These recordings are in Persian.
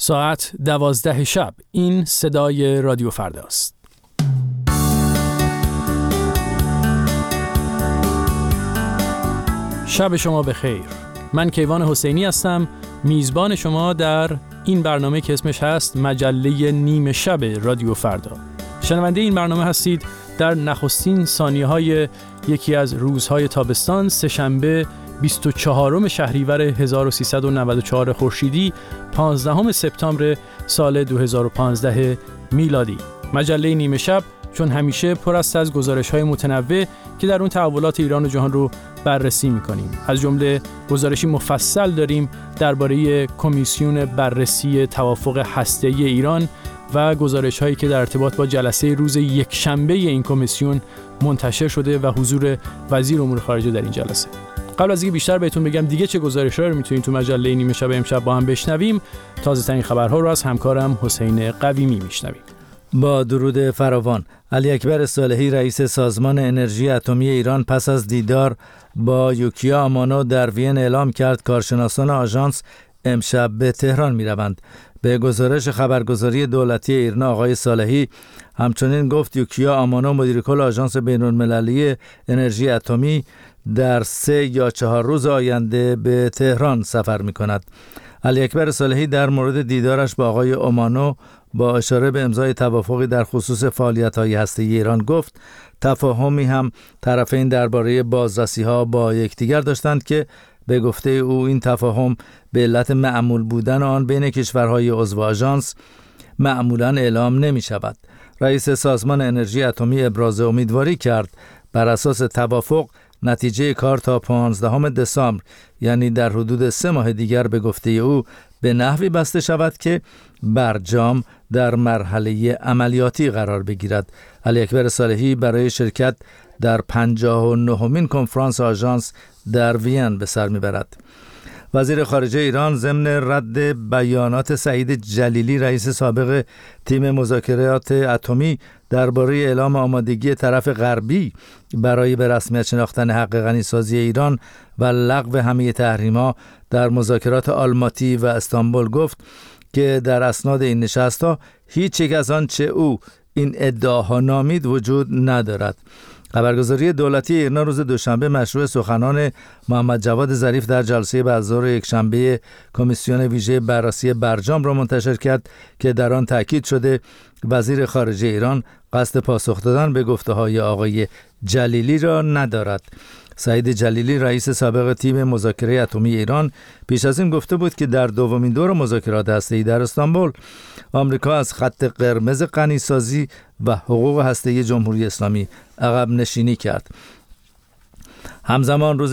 ساعت 12 شب. این صدای رادیو فرداست. شب شما بخیر. من کیوان حسینی هستم، میزبان شما در این برنامه که اسمش هست مجله نیمه شب رادیو فردا. شنونده این برنامه هستید در نخستین ثانیه‌های یکی از روزهای تابستان، سه‌شنبه 24 شهریور 1394 خورشیدی، 15 سپتامبر سال 2015 میلادی. مجله نیمه شب چون همیشه پر است از گزارش‌های متنوع که در اون تحولات ایران و جهان رو بررسی می‌کنیم. از جمله گزارشی مفصل داریم درباره کمیسیون بررسی توافق هسته‌ای ایران و گزارش‌هایی که در ارتباط با جلسه روز یکشنبه این کمیسیون منتشر شده و حضور وزیر امور خارجه در این جلسه. قبل از اینکه بیشتر بهتون بگم دیگه چه گزارش‌هایی رو می‌تونید تو مجله نیمه شب امشب با هم بشنویم، تازه‌ترین خبرها رو از همکارم حسین قویمی میشنویم. با درود فراوان، علی اکبر صالحی رئیس سازمان انرژی اتمی ایران پس از دیدار با یوکیا آمانو در وین اعلام کرد کارشناسان آژانس امشب به تهران می‌روند. به گزارش خبرگزاری دولتی ایرنا آقای صالحی همچنین گفت یوکیا آمانو مدیرکل آژانس بین‌المللی انرژی اتمی در 3 یا 4 روز آینده به تهران سفر می‌کند. علی اکبر صالحی در مورد دیدارش با آقای آمانو با اشاره به امضای توافقی در خصوص فعالیت‌های هسته‌ای ایران گفت تفاهمی هم طرفین درباره بازرسی‌ها با یکدیگر داشتند که به گفته او این تفاهم به علت معمول بودن آن بین کشورهای عضو آژانس معمولاً اعلام نمی‌شود. رئیس سازمان انرژی اتمی ابراز امیدواری کرد بر اساس توافق نتیجه کار تا 15 دسامبر یعنی در حدود 3 ماه دیگر به گفته او به نحوی بسته شود که برجام در مرحله عملیاتی قرار بگیرد. علی اکبر صالحی برای شرکت در 59مین کنفرانس آژانس در وین به سر میبرد. وزیر خارجه ایران ضمن رد بیانات سعید جلیلی رئیس سابق تیم مذاکرات اتمی درباره اعلام آمادگی طرف غربی برای به رسمیت شناختن حق غنیسازی ایران و لغو همه تحریم‌ها در مذاکرات آلماتی و استانبول گفت که در اسناد این نشست‌ها هیچ یک از آنچه او این ادعاها نامید وجود ندارد. خبرگزاری دولتی ایرنا روز دوشنبه مشروع سخنان محمد جواد ظریف در جلسه بعدظهر یکشنبه کمیسیون ویژه بررسی برجام را منتشر کرد که در آن تاکید شده وزیر خارجه ایران قصد پاسخ دادن به گفته‌های آقای جلیلی را ندارد. سعید جلیلی رئیس سابق تیم مذاکره اتمی ایران پیش از این گفته بود که در دومین دور مذاکرات هسته‌ای در استانبول آمریکا از خط قرمز غنیسازی و حقوق هسته‌ای جمهوری اسلامی عقب نشینی کرد. همزمان روز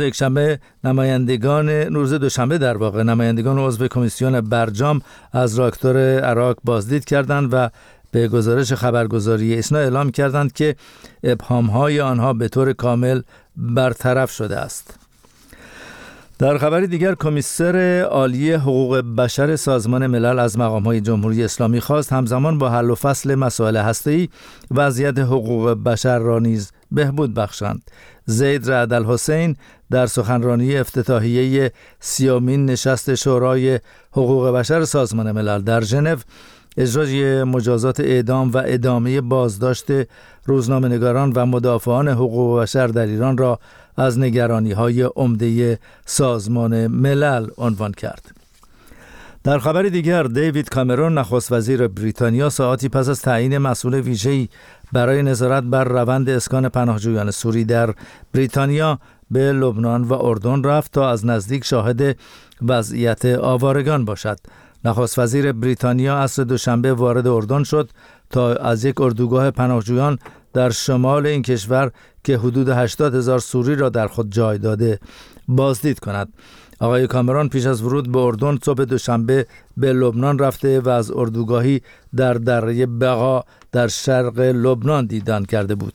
دوشنبه نمایندگان عضو کمیسیون برجام از راکتور عراق بازدید کردند و به گزارش خبرگزاری ایسنا اعلام کردند که ابهام‌های آنها به طور کامل برطرف شده است. در خبری دیگر کمیسر عالی حقوق بشر سازمان ملل از مقام‌های جمهوری اسلامی خواست همزمان با حل و فصل مسائل هسته‌ای وضعیت حقوق بشر را نیز بهبود بخشند. زید رعد الحسین در سخنرانی افتتاحیه 30مین نشست شورای حقوق بشر سازمان ملل در ژنو اجرای مجازات اعدام و ادامه بازداشت روزنامه‌نگاران و مدافعان حقوق بشر در ایران را از نگرانی‌های عمده سازمان ملل عنوان کرد. در خبر دیگر دیوید کامرون نخست وزیر بریتانیا ساعاتی پس از تعیین مسئول ویژه‌ای برای نظارت بر روند اسکان پناهجویان سوری در بریتانیا به لبنان و اردن رفت تا از نزدیک شاهد وضعیت آوارگان باشد. نخست وزیر بریتانیا عصر دوشنبه وارد اردن شد تا از یک اردوگاه پناهجویان در شمال این کشور که حدود 80,000 سوری را در خود جای داده بازدید کند. آقای کامرون پیش از ورود به اردن صبح دوشنبه به لبنان رفته و از اردوگاهی در دره بقا در شرق لبنان دیدن کرده بود.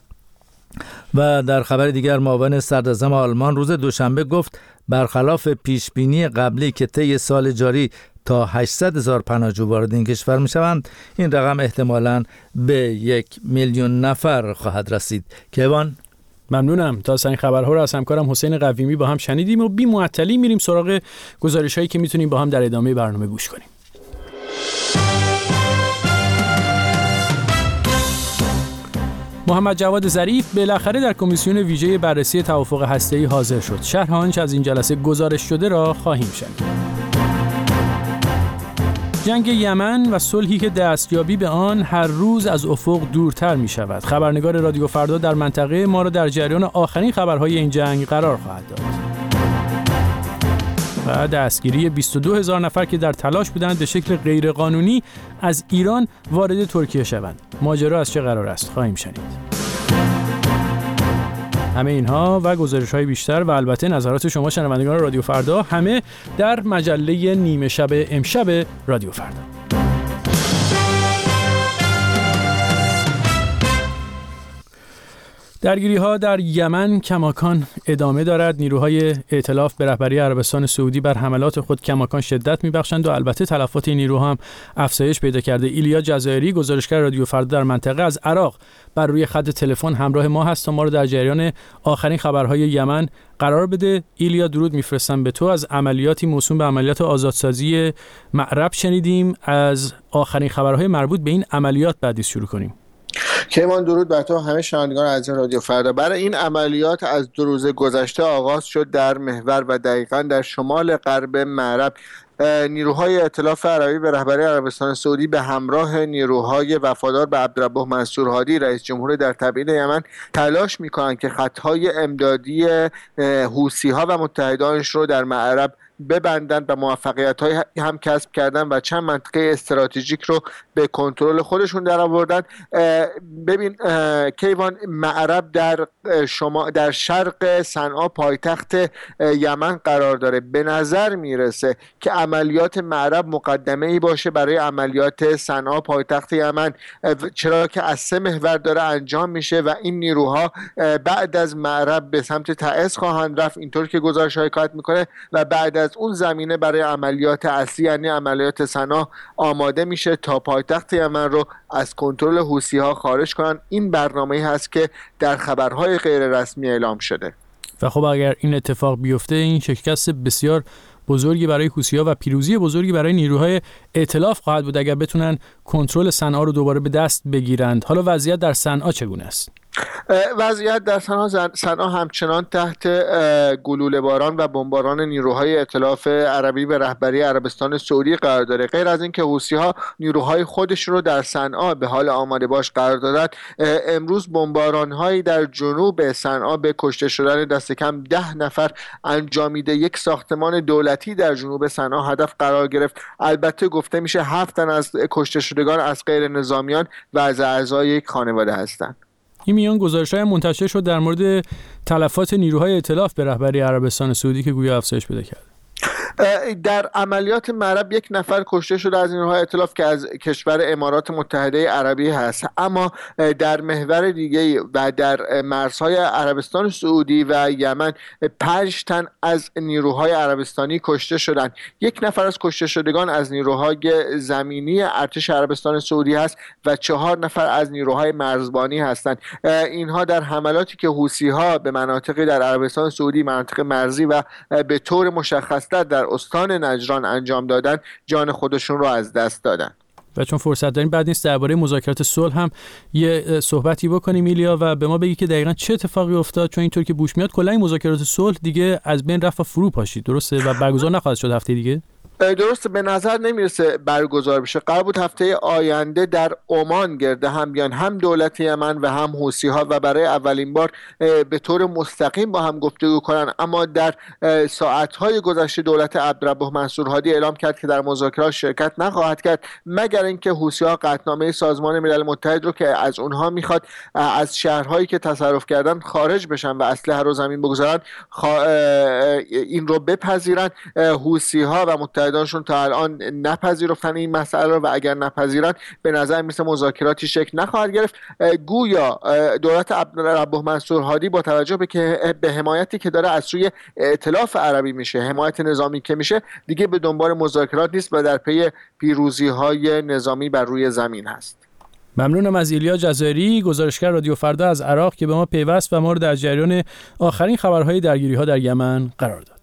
و در خبر دیگر معاون صدراعظم آلمان روز دوشنبه گفت برخلاف پیشبینی قبلی که طی سال جاری تا 800,000 پناهجو وارد این کشور میشوند، این رقم احتمالاً به 1,000,000 نفر خواهد رسید. کیوان، ممنونم. تا این خبرها رو از همکارم حسین قویمی با هم شنیدیم و بی معطلی میریم سراغ گزارش‌هایی که میتونیم با هم در ادامه برنامه گوش کنیم. محمد جواد ظریف بالاخره در کمیسیون ویژه بررسی توافق هسته‌ای حاضر شد. شرح آنچه از این جلسه گزارش شده را خواهیم شنید. جنگ یمن و صلحی که دستیابی به آن هر روز از افق دورتر می شود. خبرنگار رادیو فردا در منطقه ما را در جریان آخرین خبرهای این جنگ قرار خواهد داد. و دستگیری 22,000 نفر که در تلاش بودند به شکل غیرقانونی از ایران وارد ترکیه شوند. ماجرا از چه قرار است خواهیم شنید. همه اینها و گزارش‌های بیشتر و البته نظرات شما شنوندگان رادیو فردا همه در مجله نیمه شب امشب رادیو فردا. درگیری‌ها در یمن کماکان ادامه دارد. نیروهای ائتلاف به رهبری عربستان سعودی بر حملات خود کماکان شدت می‌بخشند و البته تلفات این نیروها هم افزایش پیدا کرده. ایلیا جزایری گزارشگر رادیو فردا در منطقه از عراق بر روی خط تلفن همراه ما هست تا ما رو در جریان آخرین خبرهای یمن قرار بده. ایلیا درود میفرستم به تو. از عملیاتی موسوم به عملیات آزادسازی معرب شنیدیم. از آخرین خبرهای مربوط به این عملیات بعدی شروع کنیم. کیوان درود بر تو همه شنوندگان عزیز رادیو فردا. برای این عملیات از 2 روز گذشته آغاز شد در محور و دقیقاً در شمال غرب معرب. نیروهای ائتلاف عربی به رهبری عربستان سعودی به همراه نیروهای وفادار به عبدالربه منصور هادی رئیس جمهور در تبعید یمن تلاش می‌کنند که خطهای امدادی حوثی‌ها و متحدانش رو در معرب ببندند و موفقیت‌های هم کسب کردن و چند منطقه استراتژیک رو به کنترل خودشون در آوردن. ببین کیوان، معرب در شرق صنعا پایتخت یمن قرار داره. به نظر میرسه که عملیات معرب مقدمه‌ای باشه برای عملیات صنعا پایتخت یمن، چرا که از 3 محور داره انجام میشه و این نیروها بعد از معرب به سمت تعز خواهند رفت، اینطور که گزارش‌ها حکایت میکنه، و بعد از اون زمینه برای عملیات اصلی یعنی عملیات صنعا آماده میشه تا پایتخت یمن رو از کنترل حوثی‌ها خارج کنن. این برنامه‌ای هست که در خبرهای غیر رسمی اعلام شده. و خب اگر این اتفاق بیفته این شکست بسیار بزرگی برای حوثی‌ها و پیروزی بزرگی برای نیروهای ائتلاف خواهد بود اگر بتونن کنترل صنعا رو دوباره به دست بگیرند. حالا وضعیت در صنعا چگونه است؟ وضعیت در صنعا همچنان تحت گلوله باران و بمباران نیروهای ائتلاف عربی به رهبری عربستان سعودی قرار داره. غیر از این که حوثی‌ها نیروهای خودش رو در صنعا به حال آماده باش قرار دادن، امروز بمباران‌هایی در جنوب صنعا به کشته شدن دست کم 10 نفر انجامیده. یک ساختمان دولتی در جنوب صنعا هدف قرار گرفت. البته گفته میشه 7 تن از کشته شدگان از غیر نظامیان و از اعضای یک خانواده هستند. این میان گزارش‌های منتشر شد در مورد تلفات نیروهای ائتلاف به رهبری عربستان سعودی که گویا افزایش پیدا کرد. در عملیات معرب 1 نفر کشته شده از نیروهای ائتلاف که از کشور امارات متحده عربی هست، اما در محور دیگه و در مرزهای عربستان سعودی و یمن 5 تن از نیروهای عربستانی کشته شدند. 1 نفر از کشته شدگان از نیروهای زمینی ارتش عربستان سعودی هست و 4 نفر از نیروهای مرزبانی هستند. اینها در حملاتی که حوثی‌ها به مناطقی در عربستان سعودی، مناطق مرزی و به طور مشخص در استان نجران انجام دادن، جان خودشون رو از دست دادن. و چون فرصت داریم بعد نیست درباره مذاکرات صلح هم یه صحبتی بکنیم ایلیا و به ما بگی که دقیقاً چه اتفاقی افتاد، چون اینطور که بوش میاد کلا این مذاکرات صلح دیگه از بین رفت و فرو پاشید، درسته؟ و برگزار نخواهد شد هفته دیگه؟ درسته، به نظر نمیرسه برگزار بشه. قرار بود هفته آینده در عمان گرده هم بیان، هم دولت یمن و هم حوثی‌ها، و برای اولین بار به طور مستقیم با هم گفتگو کنن، اما در ساعت‌های گذشته دولت عبدالربه منصور هادی اعلام کرد که در مذاکرات شرکت نخواهد کرد مگر اینکه حوثی‌ها قطعنامه سازمان ملل متحد رو که از اونها میخواد از شهرهایی که تصرف کردن خارج بشن و اسلحه رو زمین بگذارن این رو بپذیرن. حوثی‌ها و متحدانشون تا الان نپذیرفتن این مسئله رو و اگر نپذیرن به نظر میسه مذاکراتی شکل نخواهد گرفت. گویا دولت عبدالربه منصور هادی با توجه به حمایتی که داره از سوی ائتلاف عربی میشه، حمایت نظامی که میشه، دیگه به دنبال مذاکرات نیست و در پی پیروزی‌های نظامی بر روی زمین هست. ممنونم از ایلیا جزایری، گزارشگر رادیو فردا از عراق که به ما پیوست و ما رو در جریان آخرین خبرهای درگیری‌ها در یمن قرار داد.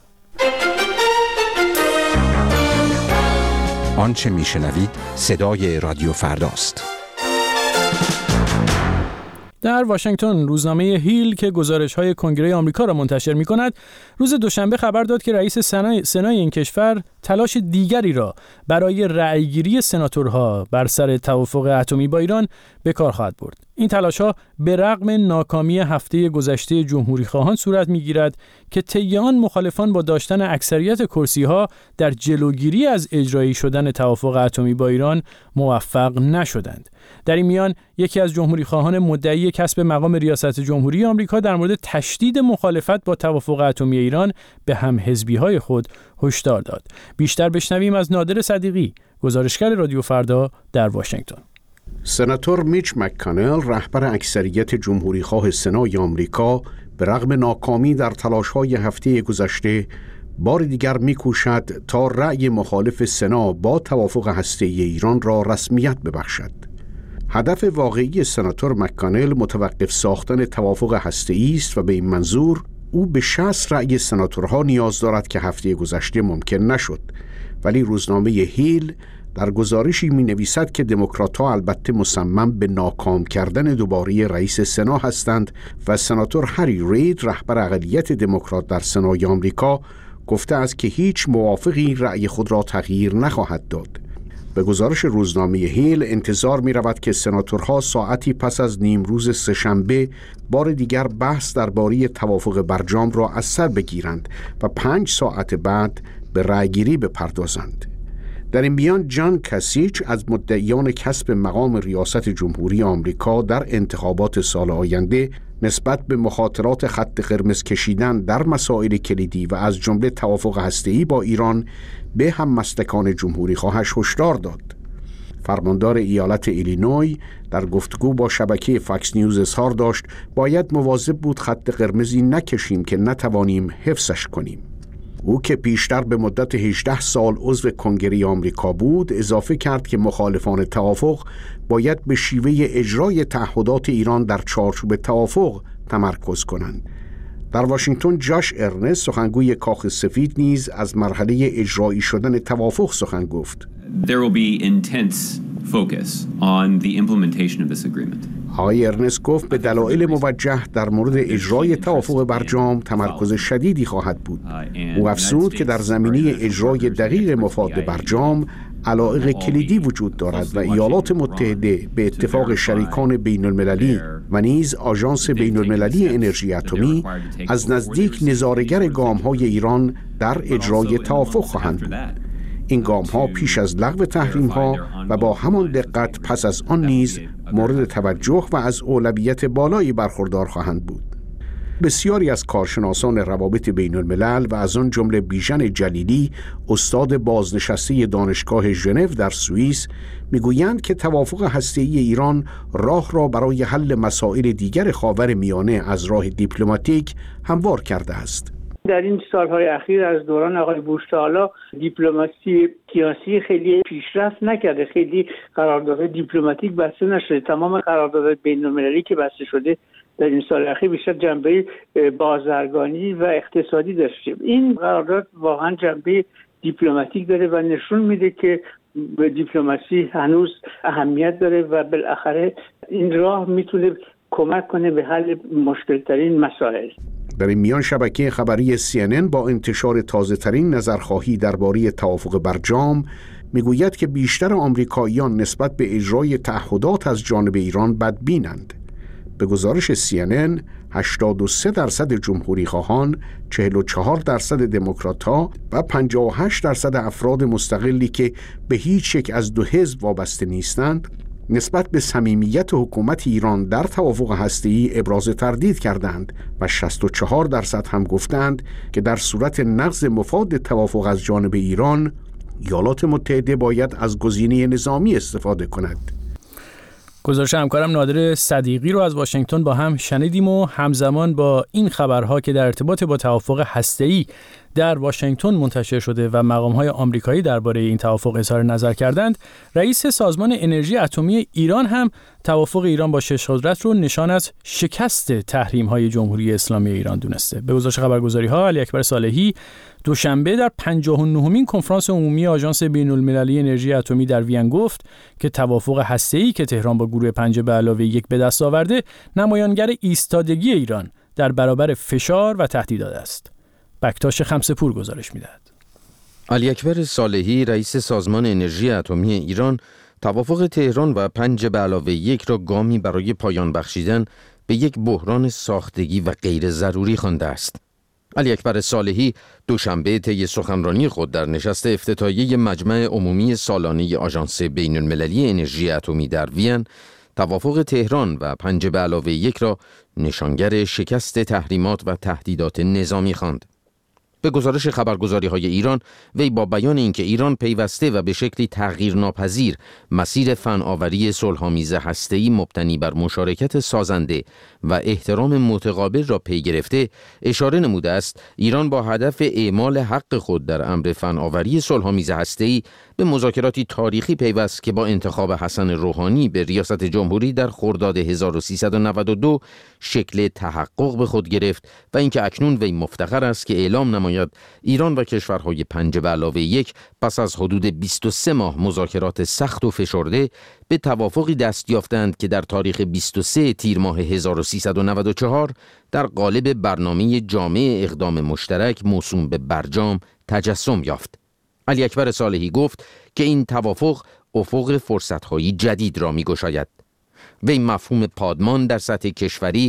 آنچه میشنوید صدای رادیو فرداست. در واشنگتن روزنامه هیل که گزارش‌های کنگره آمریکا را منتشر می‌کند، روز دوشنبه خبر داد که رئیس سنای این کشور تلاش دیگری را برای رأیگیری سناتورها بر سر توافق اتمی با ایران به کار خواهد برد. این تلاش‌ها به رغم ناکامی هفته گذشته جمهوری‌خواهان صورت می‌گیرد که طی آن مخالفان با داشتن اکثریت کرسی‌ها در جلوگیری از اجرایی شدن توافق اتمی با ایران موفق نشدند. در این میان یکی از جمهوری‌خواهان مدعی کسب مقام ریاست جمهوری آمریکا در مورد تشدید مخالفت با توافق اتمی ایران به هم‌حزبی‌های خود هشدار داد. بیشتر بشنویم از نادر صدیقی، گزارشگر رادیو فردا در واشنگتن. سناتور میچ مک‌کانل، رهبر اکثریت جمهوری‌خواه سنای آمریکا، به رغم ناکامی در تلاش‌های هفته گذشته بار دیگر می‌کوشد تا رأی مخالف سنا با توافق هسته‌ای ایران را رسمیت ببخشد. هدف واقعی سناتور مک‌کانل متوقف ساختن توافق هسته‌ای است و به این منظور او به 60 رأی سناتورها نیاز دارد که هفته گذشته ممکن نشد. ولی روزنامه هیل در گزارشی می‌نویسد که دموکرات‌ها البته مصمم به ناکام کردن دوباره رئیس سنا هستند و سناتور هری رید، رهبر اقلیت دموکرات در سنای آمریکا، گفته است که هیچ موافقی رأی خود را تغییر نخواهد داد. به گزارش روزنامه هیل انتظار می رود که سناتورها ساعتی پس از نیمروز سه‌شنبه بار دیگر بحث درباره توافق برجام را از سر بگیرند و 5 ساعت بعد به رأیگیری بپردازند. در این میان جان کاسیچ از مدعیان کسب مقام ریاست جمهوری آمریکا در انتخابات سال آینده نسبت به مخاطرات خط قرمز کشیدن در مسائل کلیدی و از جمله توافق هسته‌ای با ایران به هممستکان جمهوری خواهش هشدار داد. فرماندار ایالت ایلینوی در گفتگو با شبکه فاکس نیوز اظهار داشت باید مواظب بود خط قرمزی نکشیم که نتوانیم حفظش کنیم. او که پیشتر به مدت 18 سال عضو کنگره آمریکا بود، اضافه کرد که مخالفان توافق باید به شیوه اجرای تعهدات ایران در چارچوب توافق تمرکز کنند. در واشنگتن جاش ارنست، سخنگوی کاخ سفید، نیز از مرحله اجرایی شدن توافق سخن گفت. There will be intense focus on the implementation of this agreement. آقای ارنست گفت به دلایل موجه در مورد اجرای توافق برجام تمرکز شدیدی خواهد بود. او افزود که در زمینه اجرای دقیق مفاد برجام علایق کلیدی وجود دارد و ایالات متحده به اتفاق شریکان بین المللی و نیز آژانس بین المللی انرژی اتمی از نزدیک نظاره‌گر گام‌های ایران در اجرای توافق خواهند بود. این گام‌ها پیش از لغو تحریم‌ها و با همان دقت پس از آن نیز مورد توجه و از اولویت بالایی برخوردار خواهند بود. بسیاری از کارشناسان روابط بین الملل و از آن جمله بیژن جلیلی، استاد بازنشسته دانشگاه ژنو در سوئیس، میگویند که توافق هسته‌ای ایران راه را برای حل مسائل دیگر خاورمیانه از راه دیپلماتیک هموار کرده است. در این سالهای اخیر از دوران آقای بوش تا حالا دیپلماسی سیاسی خیلی پیشرفت نکرده، خیلی قراردادهای دیپلماتیک بسته نشده. تمام قراردادهای بین‌المللی که بسته شده در این سال اخیر بیشتر جنبه بازرگانی و اقتصادی داشته. این قرارداد واقعا جنبه دیپلماتیک داره و نشون میده که دیپلماسی هنوز اهمیت داره و بالاخره این راه میتونه کمک کنه به حل مشکل ترین مسائل. در این میان شبکه خبری CNN با انتشار تازه‌ترین نظرخواهی درباره توافق برجام میگوید که بیشتر آمریکاییان نسبت به اجرای تعهدات از جانب ایران بدبینند. به گزارش CNN 83% جمهوری‌خواهان، 44% دموکرات‌ها و 58% افراد مستقلی که به هیچ یک از دو حزب وابسته نیستند نسبت به صمیمیت حکومت ایران در توافق هسته‌ای ابراز تردید کردند و 64% هم گفتند که در صورت نقض مفاد توافق از جانب ایران، ایالات متحده باید از گزینه نظامی استفاده کند. گزارش همکارم نادر صدیقی رو از واشنگتن با هم شنیدیم و همزمان با این خبرها که در ارتباط با توافق هسته‌ای در واشنگتن منتشر شده و مقام‌های آمریکایی درباره این توافق اظهار نظر کردند، رئیس سازمان انرژی اتمی ایران هم توافق ایران با 6 قدرت رو نشان از شکست تحریم‌های جمهوری اسلامی ایران دونسته. به گزارش خبرگزاری‌ها، علی اکبر صالحی دوشنبه در 59مین کنفرانس عمومی آژانس بین‌المللی انرژی اتمی در وین گفت که توافق هسته‌ای که تهران با گروه 5+1 به دست آورده نمایانگر ایستادگی ایران در برابر فشار و تهدیدات است. بکتاش خمسه‌پور گزارش می‌دهد. علی اکبر صالحی رئیس سازمان انرژی اتمی ایران توافق تهران و 5+1 را گامی برای پایان بخشیدن به یک بحران ساختگی و غیر ضروری خوانده است. علی اکبر صالحی دوشنبه طی سخنرانی خود در نشست افتتاحیه مجمع عمومی سالانه آژانس بین‌المللی انرژی اتمی در وین توافق تهران و 5+1 را نشانگر شکست تحریمات و تهدیدات نظامی خواند. به گزارش خبرگزاری‌های ایران، وی با بیان اینکه ایران پیوسته و به شکلی تغییرناپذیر مسیر فناوری صلح‌آمیز هسته‌ای مبتنی بر مشارکت سازنده و احترام متقابل را پی گرفته، اشاره نموده است ایران با هدف اعمال حق خود در امر فناوری صلح‌آمیز هسته‌ای به مذاکراتی تاریخی پیوست که با انتخاب حسن روحانی به ریاست جمهوری در خرداد 1392 شکل تحقق به خود گرفت و اینکه اکنون وی مفتخر است که اعلام نماید ایران و کشورهای 5+1 پس از حدود 23 ماه مذاکرات سخت و فشرده به توافقی دست یافتند که در تاریخ 23 تیر ماه 1394 در قالب برنامه جامع اقدام مشترک موسوم به برجام تجسم یافت. علی اکبر صالحی گفت که این توافق افق فرصت‌های جدید را می‌گشاید. وی مفهوم پادمان در سطح کشوری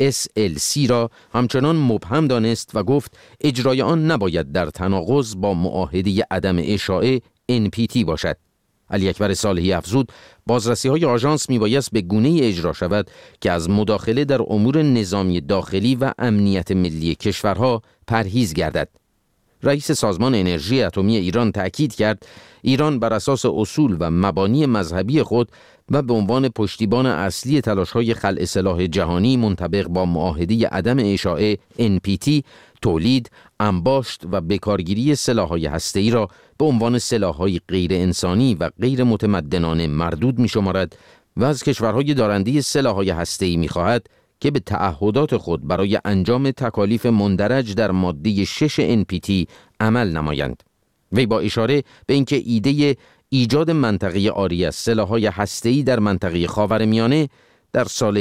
SLC را همچنان مبهم دانست و گفت اجرای آن نباید در تناقض با معاهده عدم اشاعه NPT باشد. علی اکبر صالحی افزود بازرسی‌های آژانس میبایست به گونه‌ای اجرا شود که از مداخله در امور نظامی داخلی و امنیت ملی کشورها پرهیز گردد. رئیس سازمان انرژی اتمی ایران تأکید کرد ایران بر اساس اصول و مبانی مذهبی خود و به عنوان پشتیبان اصلی تلاش‌های خلع سلاح جهانی منطبق با معاهده عدم اشاعه NPT تولید، انباشت و بکارگیری سلاح‌های هسته‌ای را به عنوان سلاح‌های غیر انسانی و غیر متمدنانه مردود می‌شمارد و از کشورهای دارنده سلاح‌های هسته‌ای می‌خواهد که به تعهدات خود برای انجام تکالیف مندرج در ماده 6 NPT عمل نمایند. وی با اشاره به اینکه ایده ایجاد منطقه عاری از سلاح‌های هسته‌ای در منطقه خاورمیانه در سال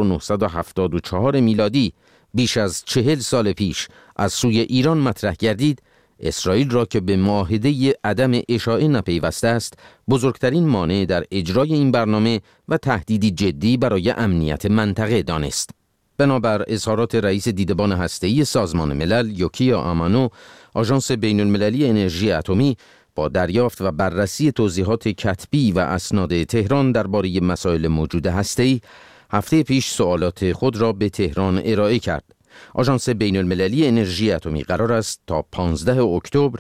1974 میلادی بیش از 40 سال پیش از سوی ایران مطرح گردید، اسرائیل را که به معاهده عدم اشاعه نپیوسته است، بزرگترین مانع در اجرای این برنامه و تهدیدی جدی برای امنیت منطقه دانست. بنابر اظهارات رئیس دیدبان هسته‌ای سازمان ملل یوکیا آمانو، آژانس بین‌المللی انرژی اتمی با دریافت و بررسی توضیحات کتبی و اسناد تهران درباره مسائل موجود هسته‌ای، هفته پیش سوالات خود را به تهران ارائه کرد. آژانس بین‌المللی انرژی اتمی قرار است تا 15 اکتبر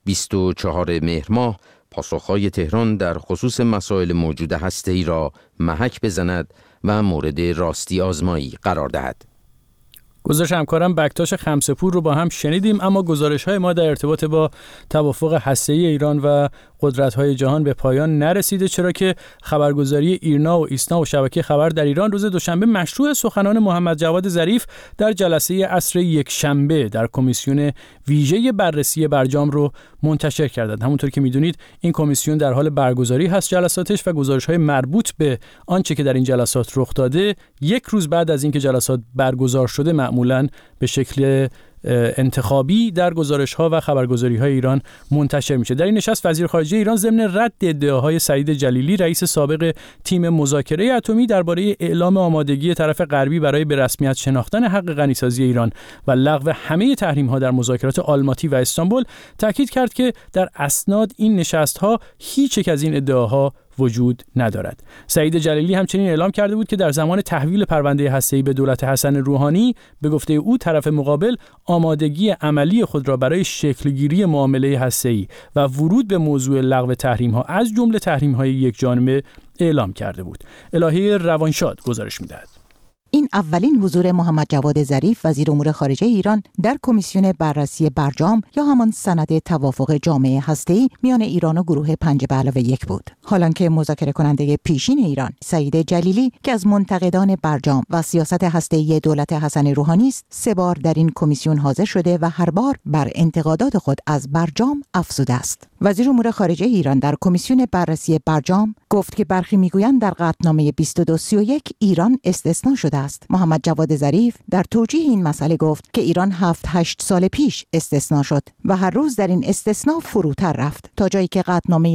24 مهر ماه پاسخهای تهران در خصوص مسائل موجود هسته‌ای را محک بزند و مورد راستی آزمایی قرار دهد. گزارش همکارم بکتاش خمسه‌پور رو با هم شنیدیم، اما گزارش‌های ما در ارتباط با توافق هسته‌ای ایران و قدرت‌های جهان به پایان نرسیده، چرا که خبرگزاری ایرنا و ایسنا و شبکه خبر در ایران روز دوشنبه مشروع سخنان محمد جواد ظریف در جلسه عصر یکشنبه در کمیسیون ویژه بررسی برجام رو منتشر کردند. همونطور که می‌دونید این کمیسیون در حال برگزاری هست جلساتش و گزارش‌های مربوط به آنچه که در این جلسات رخ داده یک روز بعد از اینکه جلسات برگزار شده معمولاً به شکل انتخابی در گزارش‌ها و خبرگزاری‌های ایران منتشر میشه. در این نشست وزیر خارجه ایران ضمن رد ادعاهای سعید جلیلی رئیس سابق تیم مذاکره اتمی درباره اعلام آمادگی طرف غربی برای به رسمیت شناختن حق غنیسازی ایران و لغو همه تحریم‌ها در مذاکرات آلماتی و استانبول تاکید کرد که در اسناد این نشست‌ها هیچ یک از این ادعاها وجود ندارد. سعید جلیلی همچنین اعلام کرده بود که در زمان تحویل پرونده هسته‌ای به دولت حسن روحانی به گفته او طرف مقابل آمادگی عملی خود را برای شکلگیری معامله هسته‌ای و ورود به موضوع لغو تحریم‌ها از جمله تحریم‌های یکجانبه اعلام کرده بود. الهی روانشاد گزارش می‌دهد. این اولین حضور محمد جواد ظریف وزیر امور خارجه ایران در کمیسیون بررسی برجام یا همان سند توافق جامعه هسته‌ای میان ایران و گروه 5+1 بود. حالانکه مذاکره کننده پیشین ایران سعید جلیلی که از منتقدان برجام و سیاست هسته‌ای دولت حسن روحانی است، 3 بار در این کمیسیون حاضر شده و هر بار بر انتقادات خود از برجام افزوده است. وزیر امور خارجه ایران در کمیسیون بررسی برجام گفت که برخی میگویند در قطعنامه 2231 ایران استثناء شده است. محمد جواد ظریف در توجیه این مسئله گفت که ایران 7-8 سال پیش استثناء شد و هر روز در این استثناء فروتر رفت تا جایی که قطعنامه